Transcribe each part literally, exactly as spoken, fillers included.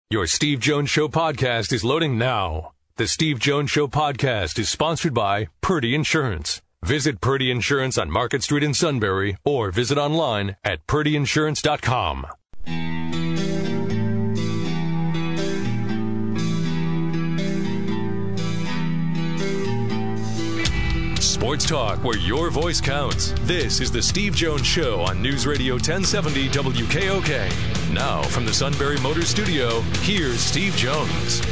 Your Steve Jones Show podcast is loading now. The Steve Jones Show podcast is sponsored by Purdy Insurance. Visit Purdy Insurance on Market Street in Sunbury or visit online at purdy insurance dot com. Sports talk where your voice counts. This is the Steve Jones Show on News Radio ten seventy W K O K. Now from the Sunbury Motors Studio, here's Steve Jones.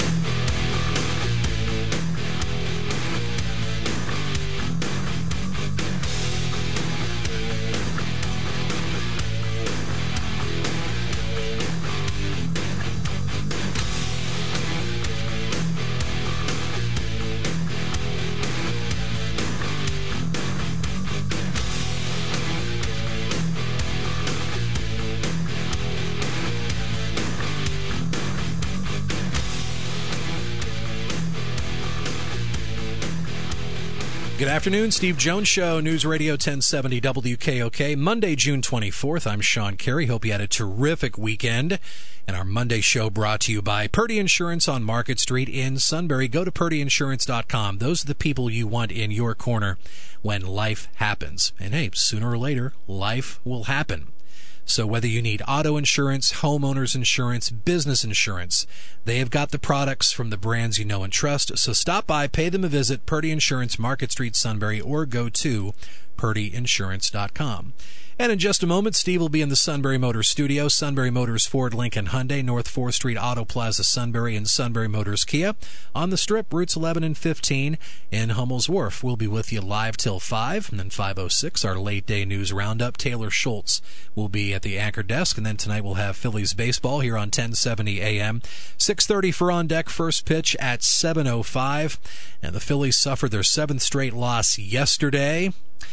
Good afternoon, Steve Jones Show, News Radio ten seventy W K O K, Monday, June twenty-fourth. I'm Sean Carey. Hope you had a terrific weekend. And our Monday show brought to you by Purdy Insurance on Market Street in Sunbury. Go to purdy insurance dot com. Those are the people you want in your corner when life happens. And hey, sooner or later, life will happen. So whether you need auto insurance, homeowners insurance, business insurance, they have got the products from the brands you know and trust. So stop by, pay them a visit, Purdy Insurance, Market Street, Sunbury, or go to purdy insurance dot com. And in just a moment, Steve will be in the Sunbury Motors studio. Sunbury Motors, Ford, Lincoln, Hyundai, North fourth Street Auto Plaza, Sunbury, and Sunbury Motors Kia. On the Strip, routes eleven and fifteen in Hummel's Wharf. We'll be with you live till five, and then five oh six, our late day news roundup. Taylor Schultz will be at the anchor desk, and then tonight we'll have Phillies baseball here on ten seventy A M. six thirty for On Deck, first pitch at seven oh five. And the Phillies suffered their seventh straight loss yesterday.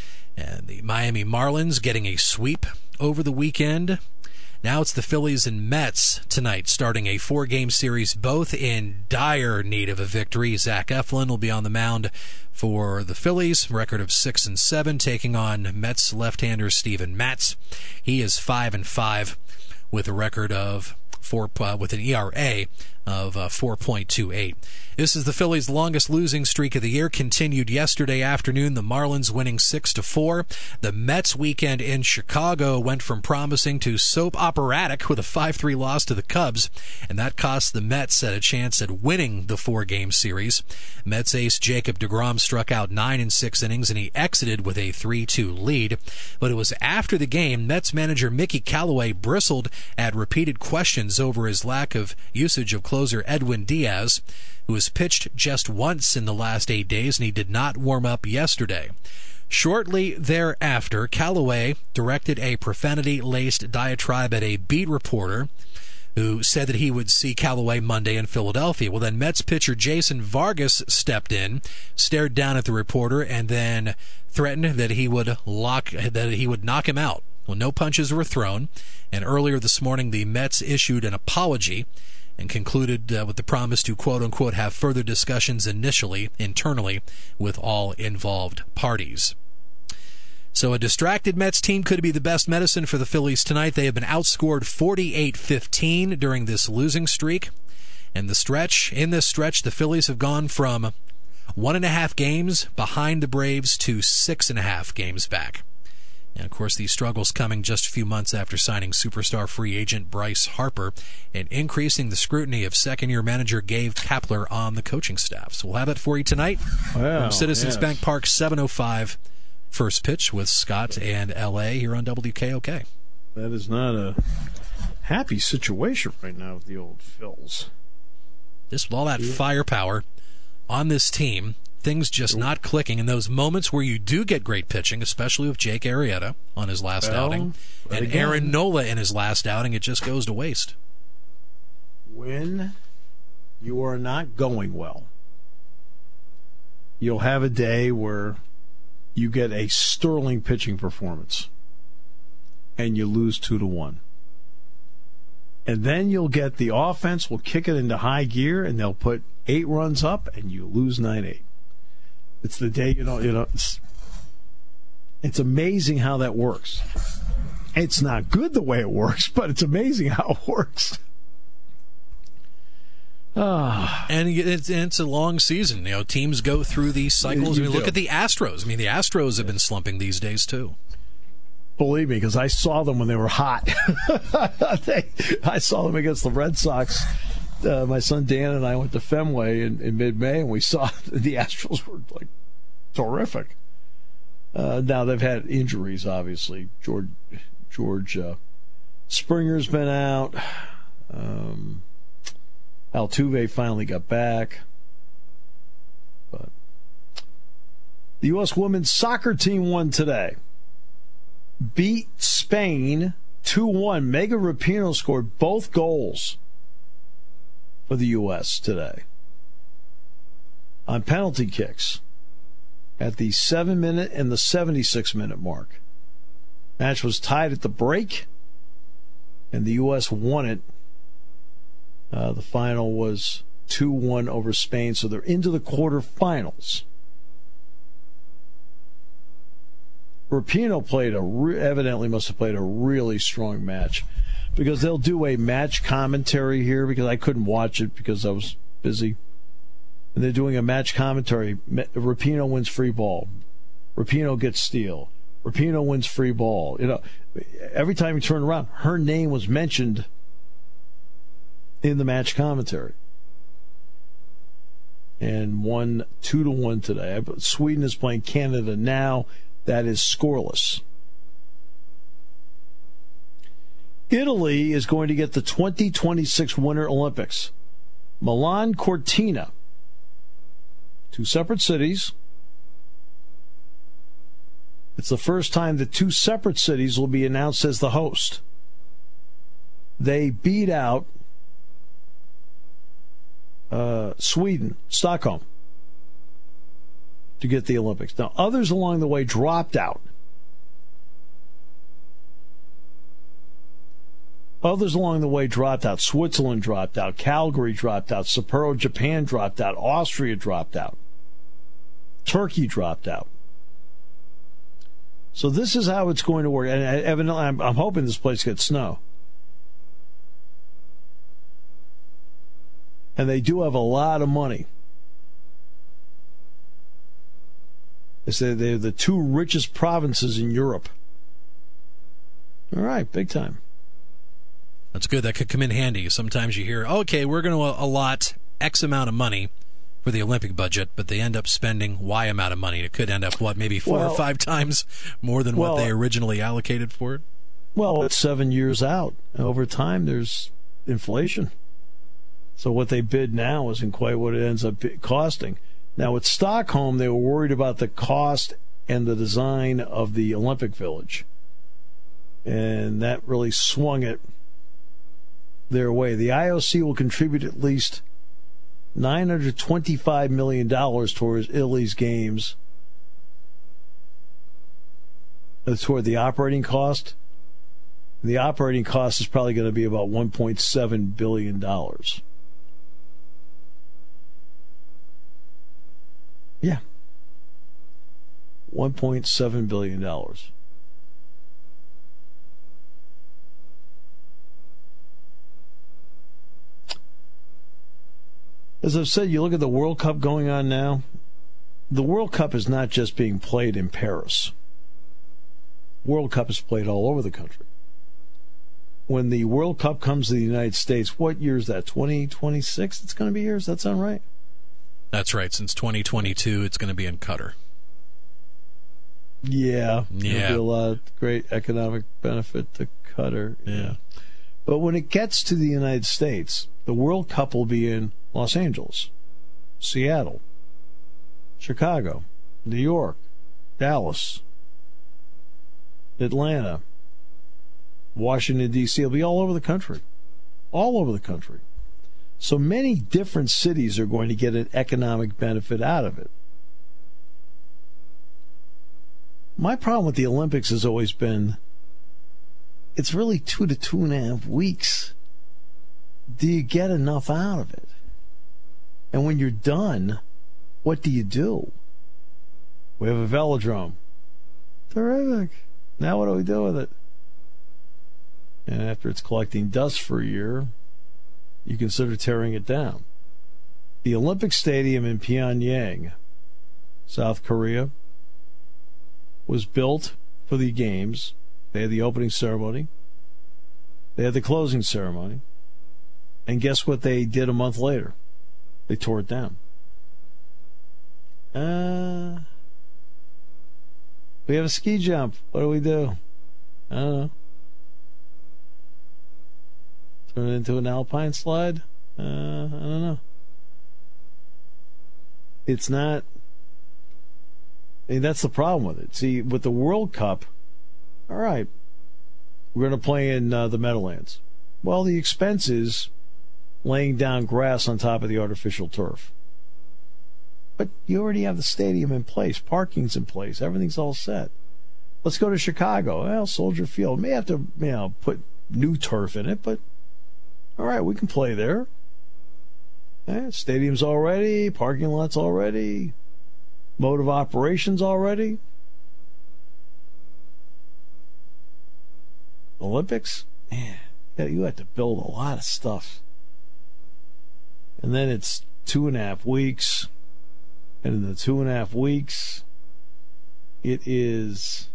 And the Miami Marlins getting a sweep over the weekend. Now it's the Phillies and Mets tonight, starting a four-game series, both in dire need of a victory. Zach Eflin will be on the mound for the Phillies, record of six and seven, taking on Mets left-hander Steven Matz. He is five and five with a record of four uh, with an E R A of uh, four point two eight. This is the Phillies' longest losing streak of the year, continued yesterday afternoon, the Marlins winning six to four. The Mets weekend in Chicago went from promising to soap operatic with a five three loss to the Cubs, and that cost the Mets a chance at winning the four-game series. Mets ace Jacob deGrom struck out nine in six innings, and he exited with a three two lead. But it was after the game, Mets manager Mickey Callaway bristled at repeated questions over his lack of usage of closer Edwin Diaz, who has pitched just once in the last eight days, and he did not warm up yesterday. Shortly thereafter, Callaway directed a profanity-laced diatribe at a beat reporter who said that he would see Callaway Monday in Philadelphia. Well, then Mets pitcher Jason Vargas stepped in, stared down at the reporter, and then threatened that he would lock that he would knock him out. Well, no punches were thrown, and earlier this morning the Mets issued an apology and concluded uh, with the promise to quote-unquote have further discussions initially, internally, with all involved parties. So a distracted Mets team could be the best medicine for the Phillies tonight. They have been outscored forty-eight fifteen during this losing streak. And the stretch, in this stretch, the Phillies have gone from one and a half games behind the Braves to six and a half games back. And, of course, these struggles coming just a few months after signing superstar free agent Bryce Harper and increasing the scrutiny of second-year manager Gabe Kapler on the coaching staff. So we'll have it for you tonight wow, from Citizens yes. Bank Park, seven oh five, first pitch with Scott and L A here on W K O K. That is not a happy situation right now with the old Phils. Just with all that firepower on this team, things just not clicking in those moments where you do get great pitching, especially with Jake Arrieta on his last well, outing, and again, Aaron Nola in his last outing, it just goes to waste. When you are not going well, you'll have a day where you get a sterling pitching performance and you lose two to one. And then you'll get the offense will kick it into high gear and they'll put eight runs up and you lose nine eight. It's the day, you know, you know, it's, it's amazing how that works. It's not good the way it works, but it's amazing how it works. Ah. And it's, it's a long season. You know, teams go through these cycles. You I mean, look do. at the Astros. I mean, the Astros have been slumping these days, too. Believe me, because I saw them when they were hot. they, I saw them against the Red Sox. Uh, my son Dan and I went to Fenway in, in mid-May, and we saw the Astros were like terrific. Uh, now they've had injuries, obviously. George George uh, Springer's been out. Um, Altuve finally got back. But the U S women's soccer team won today. Beat Spain two one. Megan Rapinoe scored both goals for the U S today on penalty kicks at the seven-minute and the seventy-six-minute mark. Match was tied at the break, and the U S won it. Uh, the final was two one over Spain, so they're into the quarterfinals. Rapinoe played a re- evidently must have played a really strong match, because they'll do a match commentary here, because I couldn't watch it because I was busy. And they're doing a match commentary. Rapinoe wins free ball. Rapinoe gets steal. Rapinoe wins free ball. You know, every time you turn around, her name was mentioned in the match commentary. And won two to one today. Sweden is playing Canada now. That is scoreless. Italy is going to get the twenty twenty-six Winter Olympics. Milan Cortina. Two separate cities. It's the first time that two separate cities will be announced as the host. They beat out uh, Sweden, Stockholm, to get the Olympics. Now, others along the way dropped out. Others along the way dropped out. Switzerland dropped out. Calgary dropped out. Sapporo, Japan dropped out. Austria dropped out. Turkey dropped out. So this is how it's going to work. And evidently, I'm, I'm hoping this place gets snow. And they do have a lot of money. They say they're the two richest provinces in Europe. All right, big time. That's good. That could come in handy. Sometimes you hear, okay, we're going to allot X amount of money for the Olympic budget, but they end up spending Y amount of money. It could end up, what, maybe four well, or five times more than well, what they originally allocated for it? Well, it's seven years out. Over time, there's inflation. So what they bid now isn't quite what it ends up costing. Now, with Stockholm, they were worried about the cost and the design of the Olympic Village. And that really swung it their way. The I O C will contribute at least nine hundred twenty-five million dollars towards Italy's games, uh, toward the operating cost. The operating cost is probably going to be about one point seven billion dollars. Yeah. one point seven billion dollars. As I've said, you look at the World Cup going on now. The World Cup is not just being played in Paris. World Cup is played all over the country. When the World Cup comes to the United States, what year is that? twenty twenty-six it's going to be here? Does that sound right? That's right. Since twenty twenty-two, it's going to be in Qatar. Yeah. Yeah. There'll be a lot of great economic benefit to Qatar. Yeah. But when it gets to the United States, the World Cup will be in Los Angeles, Seattle, Chicago, New York, Dallas, Atlanta, Washington, D C It'll be all over the country. All over the country. So many different cities are going to get an economic benefit out of it. My problem with the Olympics has always been it's really two to two and a half weeks. Do you get enough out of it? And when you're done, what do you do? We have a velodrome. Terrific. Now what do we do with it? And after it's collecting dust for a year, you consider tearing it down. The Olympic Stadium in Pyongyang, South Korea, was built for the games. They had the opening ceremony. They had the closing ceremony. And guess what they did a month later? They tore it down. Uh, we have a ski jump. What do we do? I don't know. Turn it into an alpine slide? Uh, I don't know. It's not. I mean, that's the problem with it. See, with the World Cup, all right, we're going to play in uh, the Meadowlands. Well, the expense is laying down grass on top of the artificial turf. But you already have the stadium in place. Parking's in place. Everything's all set. Let's go to Chicago. Well, Soldier Field. May have to, you know, put new turf in it, but all right, we can play there. Eh, stadium's already, parking lots already, mode of operations already. Olympics? Man, you have to build a lot of stuff. And then it's two and a half weeks. And in the two and a half weeks, it is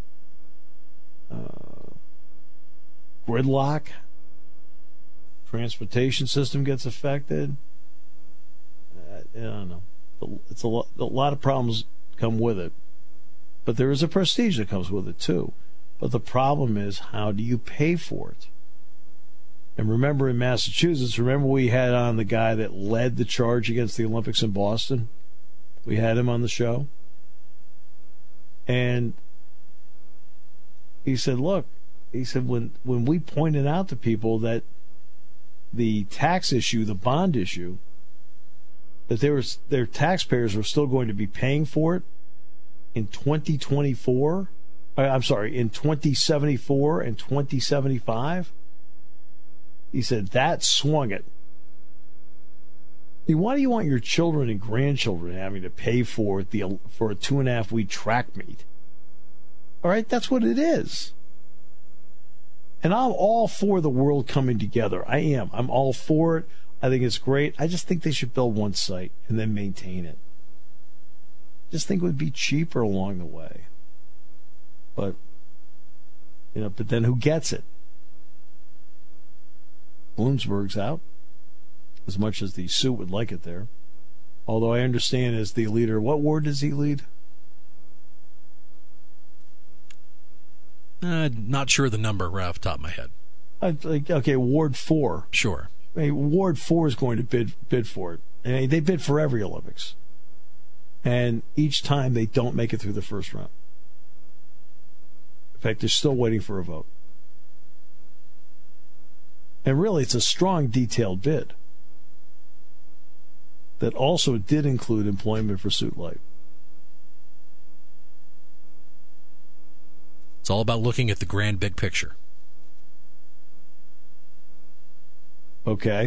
uh, gridlock. Transportation system gets affected. Uh, I don't know. It's a lot, a lot of problems come with it. But there is a prestige that comes with it, too. But the problem is, how do you pay for it? And remember in Massachusetts, remember we had on the guy that led the charge against the Olympics in Boston? We had him on the show. And he said, look, he said, when, when we pointed out to people that the tax issue, the bond issue, that there was, their taxpayers were still going to be paying for it in twenty twenty-four, I'm sorry, in twenty seventy-four and twenty seventy-five, he said that swung it. I mean, why do you want your children and grandchildren having to pay for the for a two and a half week track meet? All right, that's what it is. And I'm all for the world coming together. I am. I'm all for it. I think it's great. I just think they should build one site and then maintain it. Just think it would be cheaper along the way. But, you know, but then who gets it? Bloomsburg's out, as much as the suit would like it there. Although I understand as the leader, what ward does he lead? Uh, not sure the number right off the top of my head. I, like, okay, Ward four. Sure. I mean, Ward four is going to bid bid for it. I mean, they bid for every Olympics. And each time they don't make it through the first round. In fact, they're still waiting for a vote. And really, it's a strong, detailed bid that also did include employment for Suit Light. It's all about looking at the grand big picture. Okay.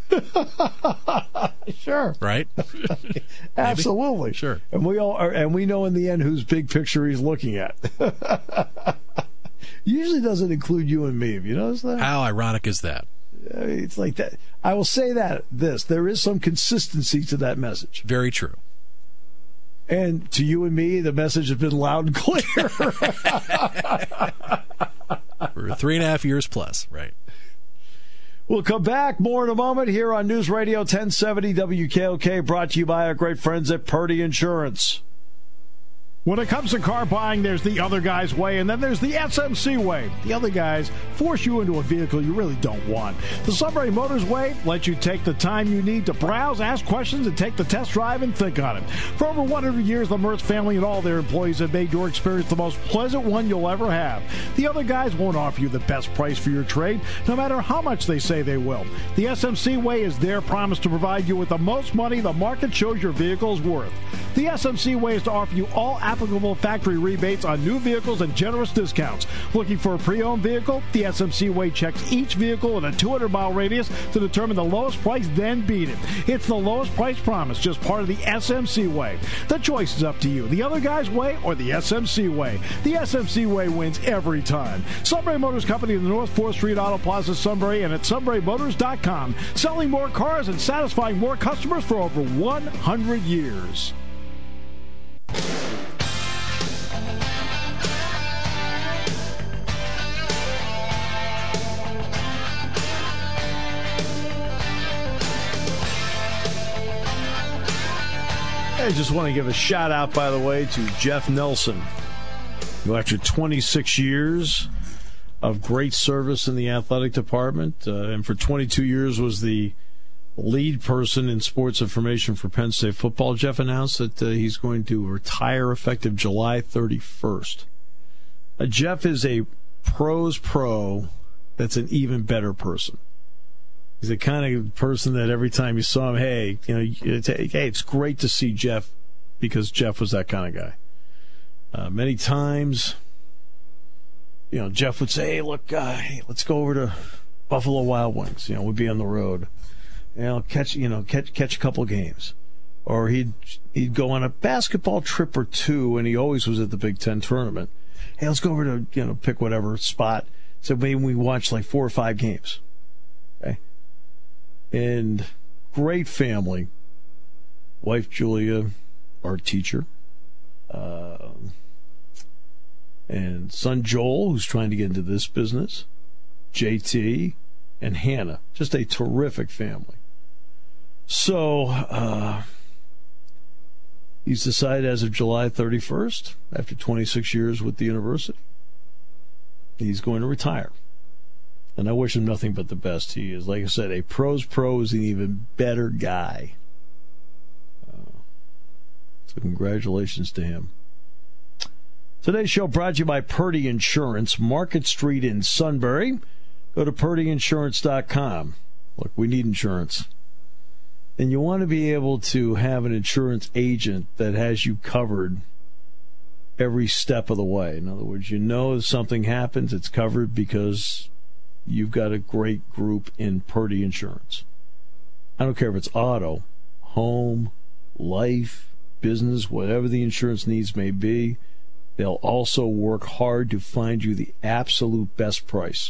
Sure. Right? Absolutely. Sure. And we all are, and we know in the end whose big picture he's looking at. Usually doesn't include you and me. Have you noticed that? How ironic is that? I mean, it's like that. I will say that this there is some consistency to that message. Very true. And to you and me, the message has been loud and clear. For three and a half years plus, right? We'll come back more in a moment here on News Radio ten seventy W K O K, brought to you by our great friends at Purdy Insurance. When it comes to car buying, there's the other guy's way, and then there's the S M C way. The other guys force you into a vehicle you really don't want. The Sunbury Motors way lets you take the time you need to browse, ask questions, and take the test drive and think on it. For over one hundred years, the Mertz family and all their employees have made your experience the most pleasant one you'll ever have. The other guys won't offer you the best price for your trade, no matter how much they say they will. The S M C way is their promise to provide you with the most money the market shows your vehicle is worth. The S M C way is to offer you all applicable factory rebates on new vehicles and generous discounts. Looking for a pre-owned vehicle? The S M C way checks each vehicle with a two hundred mile radius to determine the lowest price, then beat it. It's the lowest price promise, just part of the S M C way. The choice is up to you. The other guy's way or the S M C way. The S M C way wins every time. Sunbury Motors Company in the North fourth Street Auto Plaza, Sunbury, and at sunbury motors dot com. Selling more cars and satisfying more customers for over one hundred years. I just want to give a shout out, by the way, to Jeff Nelson, who after twenty-six years of great service in the athletic department, uh, and for twenty-two years was the lead person in sports information for Penn State football, Jeff announced that uh, he's going to retire effective July thirty-first. Uh, Jeff is a pros pro that's an even better person. He's the kind of person that every time you saw him, hey, you know, it's, hey, it's great to see Jeff, because Jeff was that kind of guy. Uh, many times, you know, Jeff would say, hey, look, uh, hey, let's go over to Buffalo Wild Wings. You know, we'd be on the road. You know, catch, you know, catch, catch a couple games. Or he'd, he'd go on a basketball trip or two, and he always was at the Big Ten tournament. Hey, let's go over to, you know, pick whatever spot. So maybe we watch like four or five games. Okay. And great family. Wife Julia, our teacher. Uh, and son Joel, who's trying to get into this business. J T and Hannah. Just a terrific family. So, uh, he's decided as of July thirty-first, after twenty-six years with the university, he's going to retire. And I wish him nothing but the best. He is, like I said, a pros pro, is an even better guy. Uh, so congratulations to him. Today's show brought to you by Purdy Insurance, Market Street in Sunbury. Go to purdy insurance dot com. Look, we need insurance. And you want to be able to have an insurance agent that has you covered every step of the way. In other words, you know if something happens, it's covered because you've got a great group in Purdy Insurance. I don't care if it's auto, home, life, business, whatever the insurance needs may be. They'll also work hard to find you the absolute best price.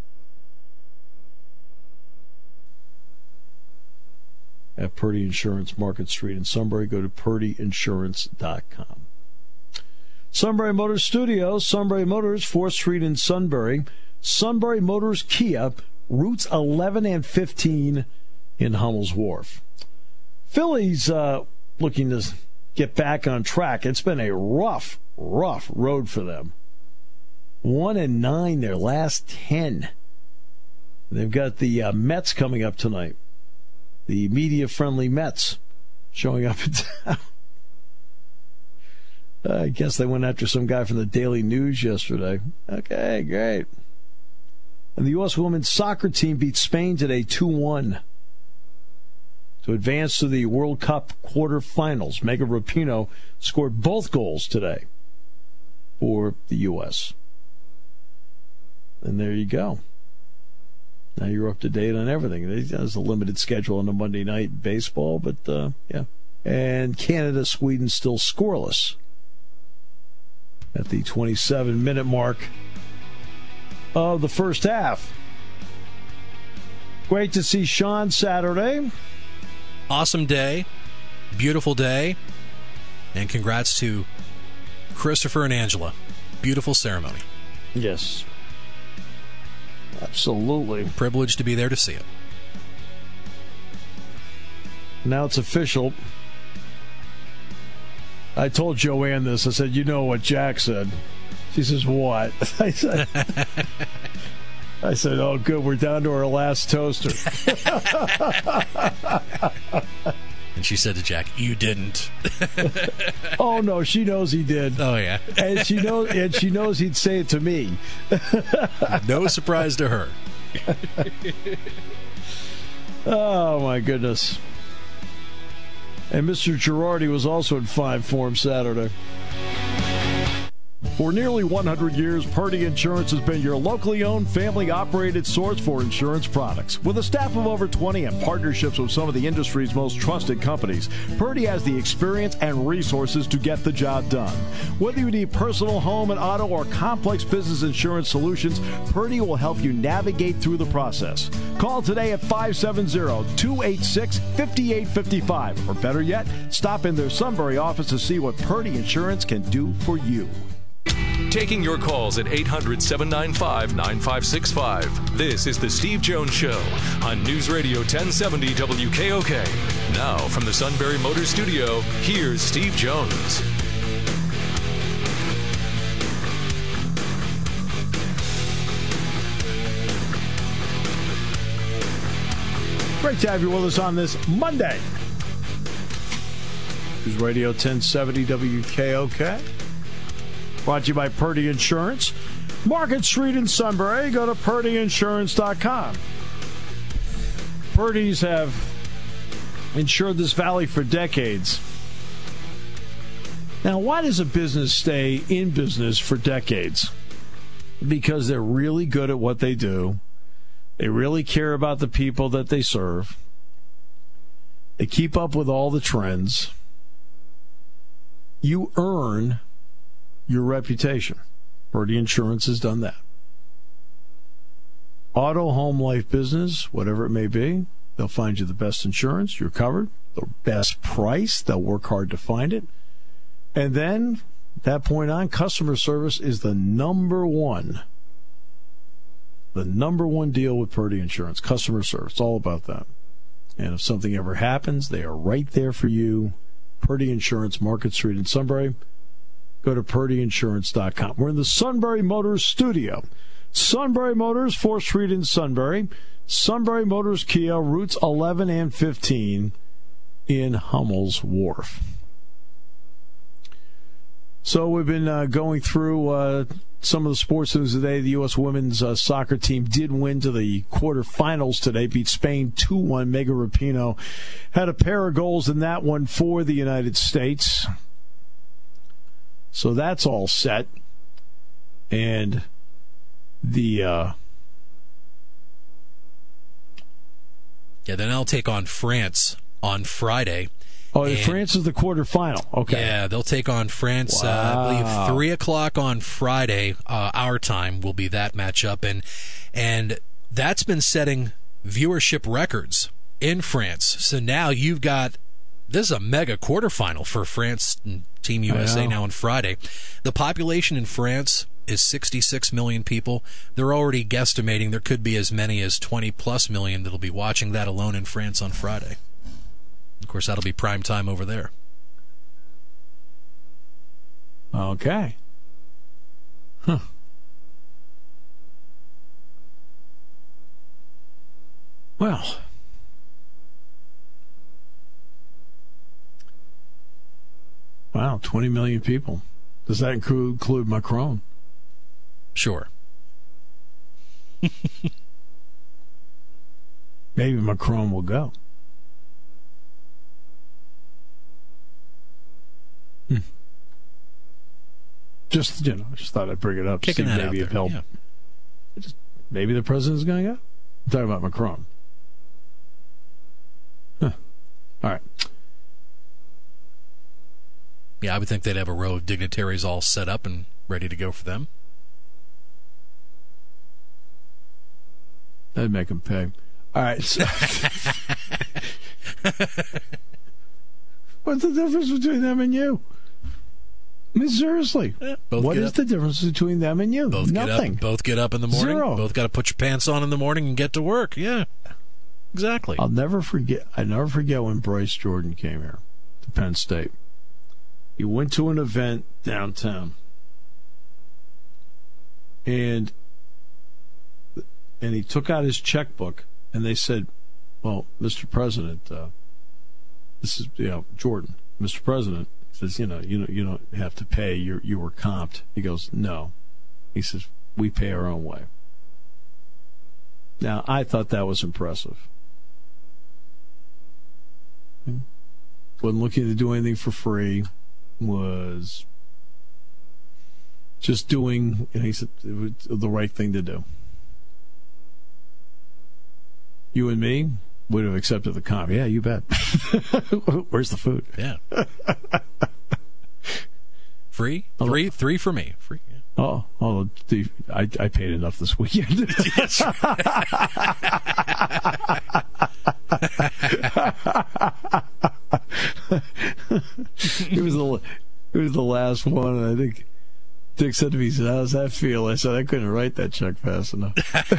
At Purdy Insurance, Market Street in Sunbury, go to purdy insurance dot com. Sunbury Motors Studios, Sunbury Motors, fourth Street in Sunbury. Sunbury Motors Kia, routes eleven and fifteen in Hummel's Wharf. Phillies uh, looking to get back on track. It's been a rough, rough road for them. One and nine their last ten. They've got the uh, Mets coming up tonight. The media-friendly Mets showing up in town. I guess they went after some guy from the Daily News yesterday. Okay, great. And the U S women's soccer team beat Spain today two one to advance to the World Cup quarterfinals. Megan Rapinoe scored both goals today for the U S And there you go. Now you're up to date on everything. There's a limited schedule on the Monday night baseball, but uh, yeah. And Canada, Sweden still scoreless at the twenty-seven minute mark of the first half. Great to see Sean Saturday. Awesome day. Beautiful day. And congrats to Christopher and Angela. Beautiful ceremony. Yes. Absolutely. Privileged to be there to see it. Now it's official. I told Joanne this. I said, you know what Jack said. She says, what? I said, I said, oh, good. We're down to our last toaster. And she said to Jack, you didn't. Oh, no, she knows he did. Oh, yeah. And she knows, and she knows he'd say it to me. No surprise to her. Oh, my goodness. And Mister Girardi was also in five form Saturday. For nearly one hundred years, Purdy Insurance has been your locally owned, family-operated source for insurance products. With a staff of over twenty and partnerships with some of the industry's most trusted companies, Purdy has the experience and resources to get the job done. Whether you need personal, home, and auto, or complex business insurance solutions, Purdy will help you navigate through the process. Call today at five seven zero, two eight six, five eight five five. Or better yet, stop in their Sunbury office to see what Purdy Insurance can do for you. Taking your calls at eight hundred, seven nine five, nine five six five. This is the Steve Jones Show on News Radio ten seventy W K O K. Now, from the Sunbury Motors Studio, here's Steve Jones. Great to have you with us on this Monday. News Radio ten seventy W K O K. Brought to you by Purdy Insurance. Market Street in Sunbury. Go to purdy insurance dot com. Purdy's have insured this valley for decades. Now, why does a business stay in business for decades? Because they're really good at what they do. They really care about the people that they serve. They keep up with all the trends. You earn your reputation. Purdy Insurance has done that. Auto, home, life, business, whatever it may be, they'll find you the best insurance. You're covered. The best price. They'll work hard to find it. And then, at that point on, customer service is the number one. The number one deal with Purdy Insurance. Customer service. It's all about that. And if something ever happens, they are right there for you. Purdy Insurance, Market Street in Sunbury. Go to purdy insurance dot com. We're in the Sunbury Motors studio. Sunbury Motors, fourth Street in Sunbury. Sunbury Motors Kia, routes eleven and fifteen in Hummel's Wharf. So we've been uh, going through uh, some of the sports news today. The U S women's uh, soccer team did win to the quarterfinals today, beat Spain two one. Megan Rapinoe had a pair of goals in that one for the United States. So that's all set. And the... Uh, yeah, then I'll take on France on Friday. Oh, and France is the quarterfinal. Okay. Yeah, they'll take on France. Wow. Uh, I believe three o'clock on Friday, uh, our time, will be that matchup. And, and that's been setting viewership records in France. So now you've got... This is a mega quarterfinal for France and Team U S A now on Friday. The population in France is sixty-six million people. They're already guesstimating there could be as many as twenty plus million that'll be watching that alone in France on Friday. Of course, that'll be prime time over there. Okay. Huh. Well... Wow, twenty million people. Does that include, include Macron? Sure. Maybe Macron will go. Hmm. Just, you know, I just thought I'd bring it up. Kicking see that maybe out it there. helped. Yeah. Just, maybe the president's going to go? I'm talking about Macron. Huh. All right. Yeah, I would think they'd have a row of dignitaries all set up and ready to go for them. That'd make them pay. All right. So what's the difference between them and you? I mean, seriously. Yeah, both what get is up. the difference between them and you? Both Nothing. Get up, both get up in the morning. Zero. Both got to put your pants on in the morning and get to work. Yeah, exactly. I'll never forget. I never forget when Bryce Jordan came here to Penn State. He went to an event downtown, and and he took out his checkbook, and they said, "Well, Mister President, uh, this is you know Jordan, Mister President." He says, "You know, you know, you don't have to pay. You you were comped." He goes, "No," he says, "We pay our own way." Now, I thought that was impressive. wasn't looking to do anything for free, was just doing, you know, he said it was the right thing to do. You and me would have accepted the comp. Yeah, you bet. Where's the food? Yeah. Free? Three three for me. Free. Yeah. Oh, oh, the, I, I paid enough this weekend. it was the it was the last one, and I think Dick said to me, he said, "How does that feel?" I said, "I couldn't write that check fast enough."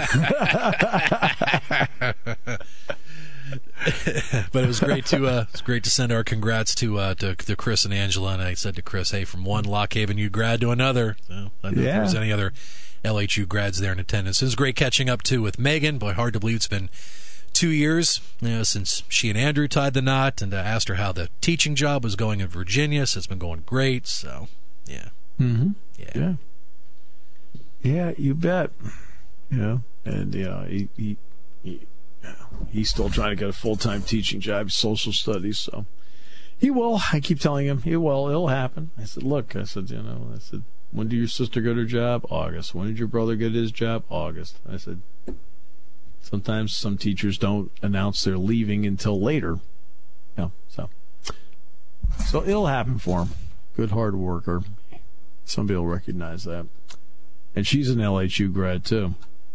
But it was great to uh, it was great to send our congrats to, uh, to to Chris and Angela. And I said to Chris, "Hey, from one Lock Haven U grad to another." So I don't know yeah. if there's any other L H U grads there in attendance. It was great catching up too with Megan. Boy, hard to believe it's been two years you know, since she and Andrew tied the knot. And I asked her how the teaching job was going in Virginia. So it's been going great. So yeah, mm-hmm. yeah, yeah, yeah. You bet. You know, and you know, he. he, he He's still trying to get a full-time teaching job, social studies, so he will. I keep telling him, he will. It'll happen. I said, look, I said, you know, I said, when did your sister get her job? August. When did your brother get his job? August. I said, sometimes some teachers don't announce they're leaving until later. You know, so. So it'll happen for him. Good hard worker. Somebody will recognize that. And she's an L H U grad, too.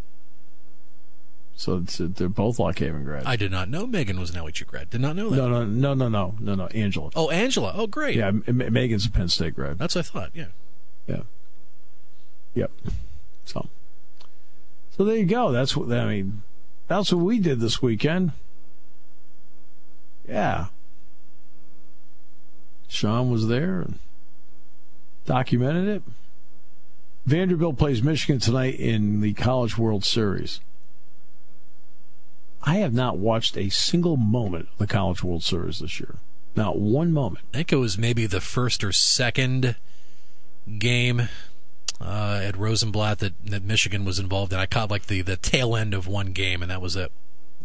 So it's, they're both Lock Haven grads. I did not know Megan was an L H U grad. Did not know that. No, no, no, no, no, no, no. Angela. Oh, Angela. Oh, great. Yeah, M- Megan's a Penn State grad. That's what I thought. Yeah. Yeah. Yep. So. So there you go. That's what I mean. That's what we did this weekend. Yeah. Sean was there and documented it. Vanderbilt plays Michigan tonight in the College World Series. I have not watched a single moment of the College World Series this year. Not one moment. I think it was maybe the first or second game uh, at Rosenblatt that, that Michigan was involved in. I caught like the, the tail end of one game, and that was it.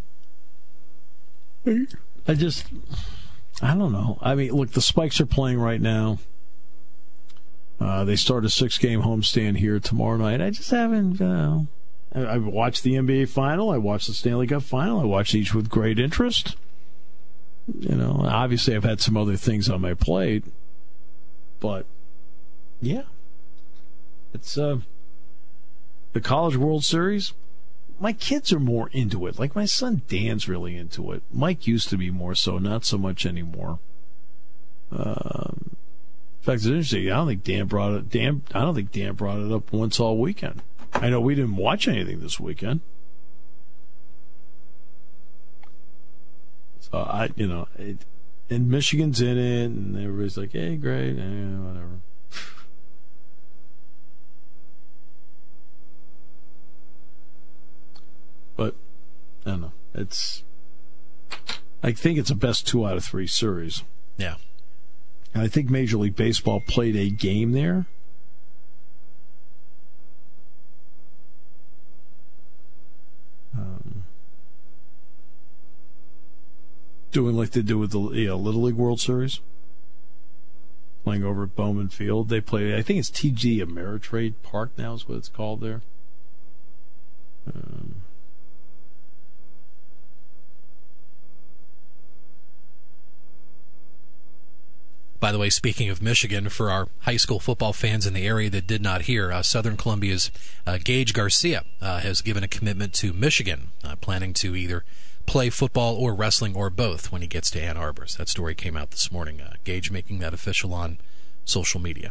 I just, I don't know. I mean, look, the Spikes are playing right now. Uh, they start a six-game homestand here tomorrow night. I just haven't, you know. I watched the N B A Final. I watched the Stanley Cup Final. I watched each with great interest. You know, obviously I've had some other things on my plate, but yeah, it's uh, the College World Series. My kids are more into it. Like my son Dan's really into it. Mike used to be more so, not so much anymore. Um, in fact, it's interesting. I don't think Dan brought it. Dan, I don't think Dan brought it up once all weekend. I know we didn't watch anything this weekend. So, I, you know, it, and Michigan's in it, and everybody's like, hey, great, eh, whatever. But, I don't know. It's, I think it's a best two out of three series. Yeah. And I think Major League Baseball played a game there. Um, doing like they do with the you know, Little League World Series, playing over at Bowman Field. They play, I think it's T G Ameritrade Park now is what it's called there. Um, By the way, speaking of Michigan, for our high school football fans in the area that did not hear, uh, Southern Columbia's uh, Gage Garcia uh, has given a commitment to Michigan, uh, planning to either play football or wrestling or both when he gets to Ann Arbor. So that story came out this morning. Uh, Gage making that official on social media.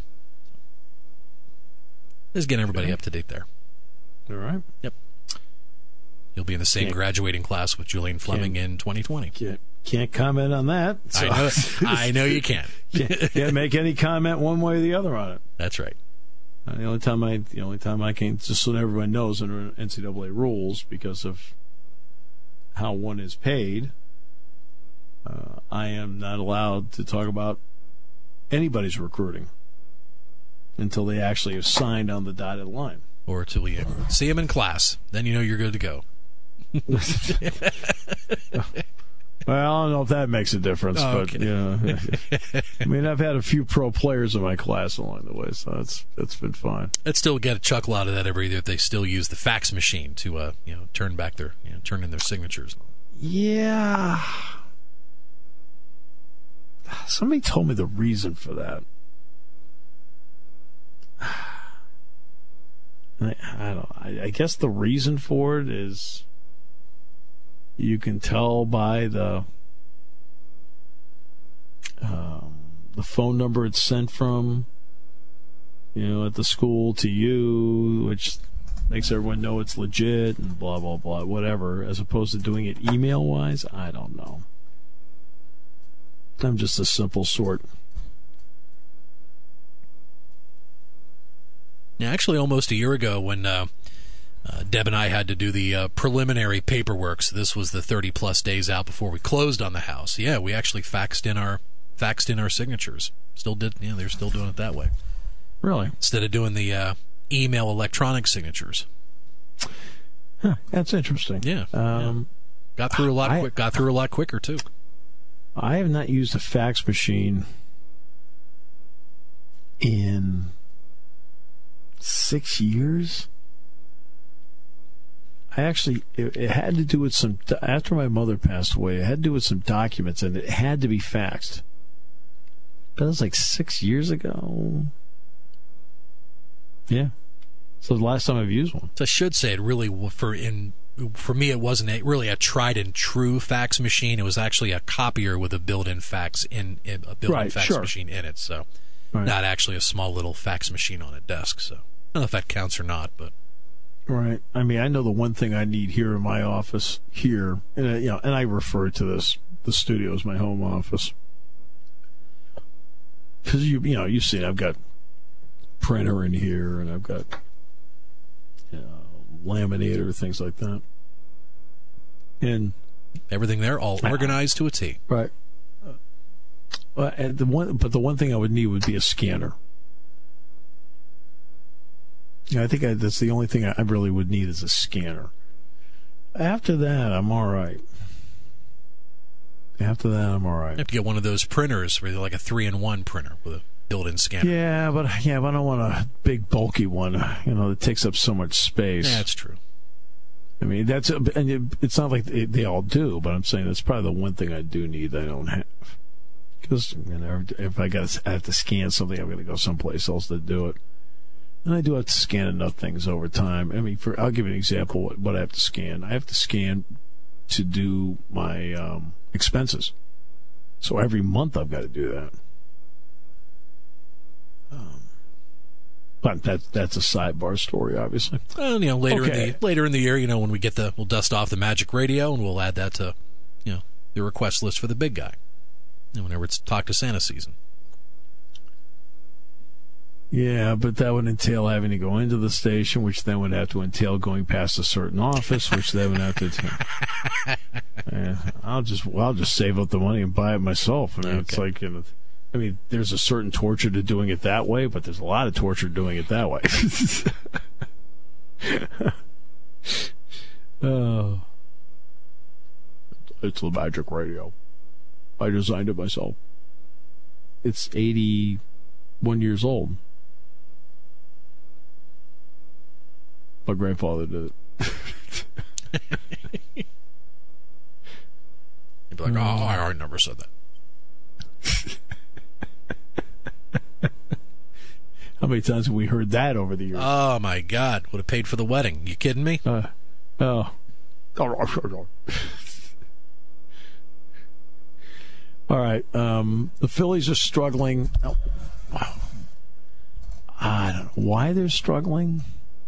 Just getting everybody okay. up to date there. All right. Yep. You'll be in the same Can't, graduating class with Julian Fleming in twenty twenty. Can't, can't comment on that. So. I know. I know you can't. can't. Can't make any comment one way or the other on it. That's right. Uh, the only time I, the only time I can, just so everyone knows under N C double A rules, because of how one is paid, uh, I am not allowed to talk about anybody's recruiting until they actually have signed on the dotted line. Or till we see him in class. Then you know you're good to go. Well, I don't know if that makes a difference, Oh, but okay. yeah. I mean, I've had a few pro players in my class along the way, so that's that's been fine. I'd still get a chuckle out of that every year if they still use the fax machine to, uh, you know, turn back their, you know, turn in their signatures. Yeah. Somebody told me the reason for that. I, I don't. I, I guess the reason for it is you can tell by the um, the phone number it's sent from, you know, at the school to you, which makes everyone know it's legit and blah blah blah, whatever. As opposed to doing it email wise, I don't know. I'm just a simple sort. Yeah, actually, almost a year ago when uh, uh, Deb and I had to do the uh, preliminary paperwork, so this was the thirty plus days out before we closed on the house. Yeah, we actually faxed in our faxed in our signatures. Still did, yeah, they're still doing it that way. Really? Instead of doing the uh, email electronic signatures. Huh, that's interesting. Yeah, um, yeah. got through a lot. I, Quick, got through a lot quicker too. I have not used a fax machine in six years. I actually, it, it had to do with some, after my mother passed away, it had to do with some documents, and it had to be faxed. That was like six years ago. Yeah. So the last time I've used one. So I should say it really, for in for me, it wasn't a, really a tried and true fax machine. It was actually a copier with a built-in fax in, in a built-in right, fax sure. machine in it. So Right. not actually a small little fax machine on a desk. So I don't know if that counts or not, but Right. I mean, I know the one thing I need here in my office here, and uh, you know, and I refer to this the studio as my home office because you you know you see I've got printer in here and I've got you know, laminator, things like that, and everything there all organized to a T. right. Uh, well, and the one, but the one thing I would need would be a scanner. Yeah, I think I, that's the only thing I really would need is a scanner. After that, I'm all right. After that, I'm all right. You have to get one of those printers, where they're like a three-in-one printer with a built-in scanner. Yeah, but yeah, but I don't want a big bulky one. You know, that takes up so much space. Yeah, that's true. I mean, that's and it, it's not like they, they all do, but I'm saying that's probably the one thing I do need that I don't have. Because you know, if I got I have to scan something, I'm going to go someplace else to do it. And I do have to scan enough things over time. I mean, for I'll give you an example what, what I have to scan. I have to scan to do my um, expenses. So every month I've got to do that. Um, but that that's a sidebar story, obviously. Well, you know, later Okay. in the later in the year, you know, when we get the, we'll dust off the Magic Radio and we'll add that to, you know, the request list for the big guy. And whenever it's Talk to Santa season. Yeah, but that would entail having to go into the station, which then would have to entail going past a certain office, which then would have to. yeah, I'll just I'll just save up the money and buy it myself. I mean, Okay. it's like, you know, I mean, there's a certain torture to doing it that way, but there's a lot of torture doing it that way. oh, it's the Magic Radio. I designed it myself. It's eighty-one years old. My grandfather did it. You'd be like, oh, I already never said that. How many times have we heard that over the years? Oh, my God. Would have paid for the wedding. You kidding me? Uh, oh. All right. Um, the Phillies are struggling. Oh, wow. I don't know why they're struggling.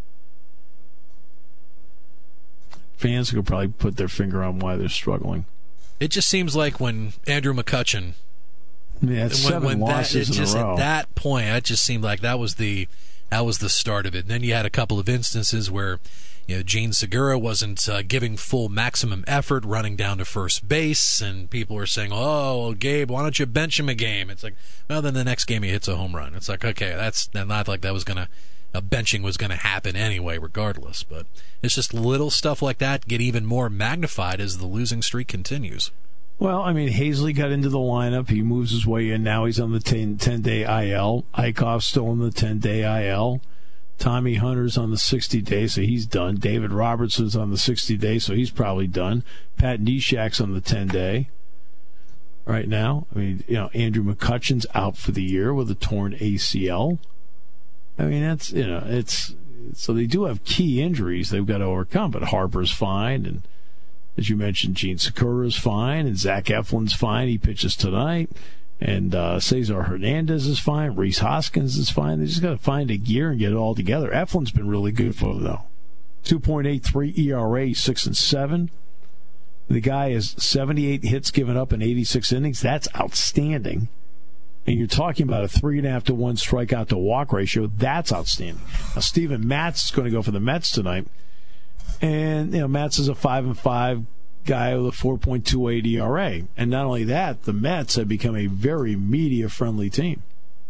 Fans could probably put their finger on why they're struggling. It just seems like when Andrew McCutchen, Yeah, it's when, seven when that, it losses in just a row. at that point, it just seemed like that was the that was the start of it. And then you had a couple of instances where, you know, Gene Segura wasn't uh, giving full maximum effort, running down to first base, and people were saying, "Oh, well, Gabe, why don't you bench him a game?" It's like, well, then the next game he hits a home run. It's like, okay, that's not like that was gonna. A benching was going to happen anyway, regardless. But it's just little stuff like that get even more magnified as the losing streak continues. Well, I mean, Hazley got into the lineup. He moves his way in. Now he's on the ten-day I L. Eichhoff's still on the ten-day I L. Tommy Hunter's on the sixty-day, so he's done. David Robertson's on the sixty-day, so he's probably done. Pat Neshek's on the ten-day right now. I mean, you know, Andrew McCutcheon's out for the year with a torn A C L. I mean, that's, you know, it's, so they do have key injuries they've got to overcome, but Harper's fine, and as you mentioned, Gene Sakura's fine, and Zach Eflin's fine. He pitches tonight. And uh, Cesar Hernandez is fine. Reese Hoskins is fine. They just got to find a gear and get it all together. Eflin's been really good for them, though. two point eight three E R A, six and seven. The guy has seventy-eight hits given up in eighty-six innings. That's outstanding. And you're talking about a three and a half to one strikeout to walk ratio. That's outstanding. Now, Steven Matz is going to go for the Mets tonight. And, you know, Matz is a five and five guy with a four point two eight E R A. And not only that, the Mets have become a very media-friendly team.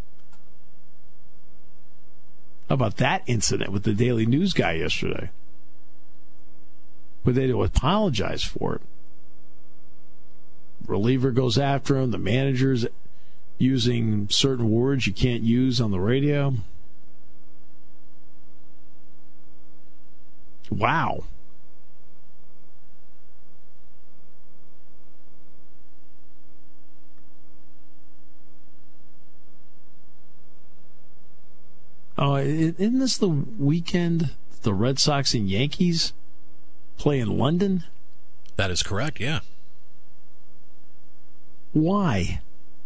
How about that incident with the Daily News guy yesterday? Where they do apologize for it. Reliever goes after him. The manager's using certain words you can't use on the radio. Wow. Oh, isn't this the weekend the Red Sox and Yankees play in London? That is correct, yeah. Why?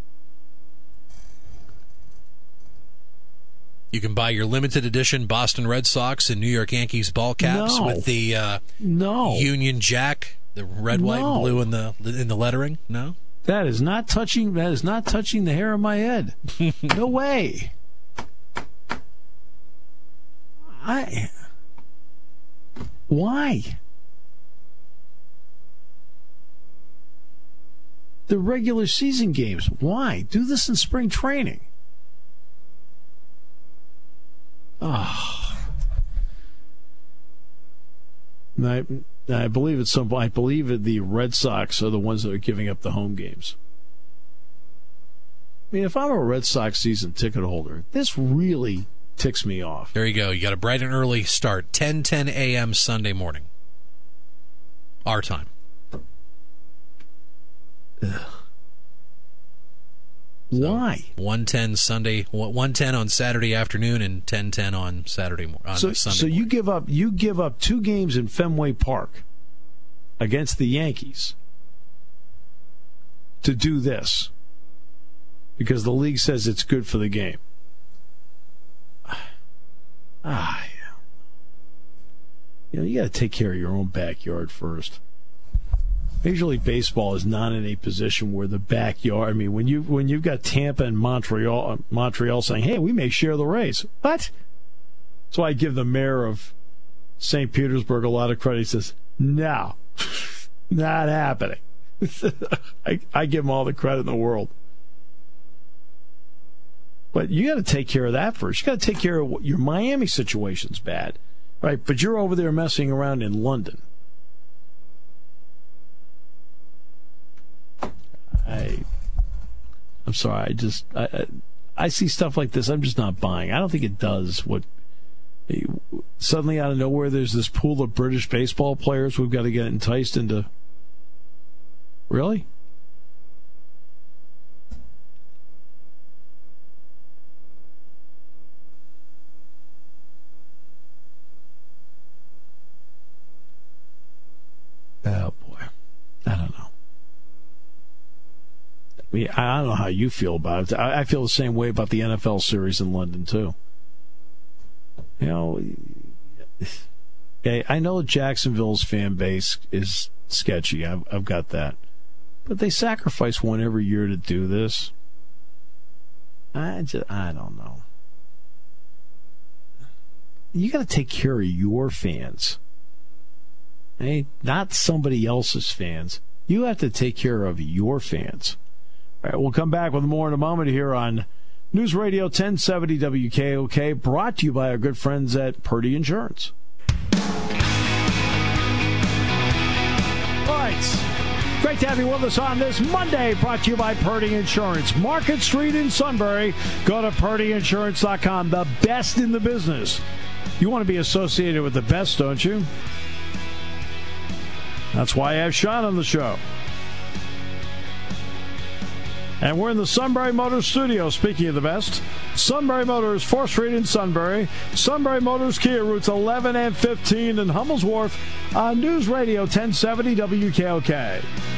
You can buy your limited edition Boston Red Sox and New York Yankees ball caps no. with the uh, no. Union Jack, the red, no. white, and blue in the in the lettering. No, that is not touching. That is not touching the hair of my head. No way. I. Why? The regular season games. Why? Do this in spring training. Oh. I, I believe it's some. I believe it, the Red Sox are the ones that are giving up the home games. I mean, if I'm a Red Sox season ticket holder, this really ticks me off. There you go. You got a bright and early start. ten ten a.m. Sunday morning. Our time. Ugh. Why? So one ten Sunday, one ten on Saturday afternoon, and ten ten on Saturday on so, Sunday. So morning. you give up you give up two games in Fenway Park against the Yankees to do this because the league says it's good for the game. Ah, yeah. You know, you got to take care of your own backyard first. Major League Baseball is not in a position where the backyard. I mean, when you when you've got Tampa and Montreal, Montreal saying, "Hey, we may share the race," what? So I give the mayor of Saint Petersburg a lot of credit. He says, "No, not happening." I, I give him all the credit in the world. But you got to take care of that first. You got to take care of what your Miami situation's bad, right? But you're over there messing around in London. I, I'm sorry. I just I, I, I see stuff like this. I'm just not buying. I don't think it does what. Suddenly, out of nowhere, there's this pool of British baseball players we've got to get enticed into. Really? Oh boy, I don't know. I mean, I don't know how you feel about it. I feel the same way about the N F L series in London, too. You know, I know Jacksonville's fan base is sketchy. I've, I've got that. But they sacrifice one every year to do this. I just, I don't know. You got to take care of your fans. Hey, not somebody else's fans. You have to take care of your fans. All right, we'll come back with more in a moment here on News Radio ten seventy W K O K, brought to you by our good friends at Purdy Insurance. All right. Great Great to have you with us on this Monday, brought to you by Purdy Insurance. Market Street in Sunbury. Go to Purdy Insurance dot com, the best in the business. You want to be associated with the best, don't you? That's why I have Sean on the show. And we're in the Sunbury Motors studio, speaking of the best. Sunbury Motors, fourth Street in Sunbury. Sunbury Motors Kia, routes eleven and fifteen in Hummel's Wharf on News Radio ten seventy W K O K.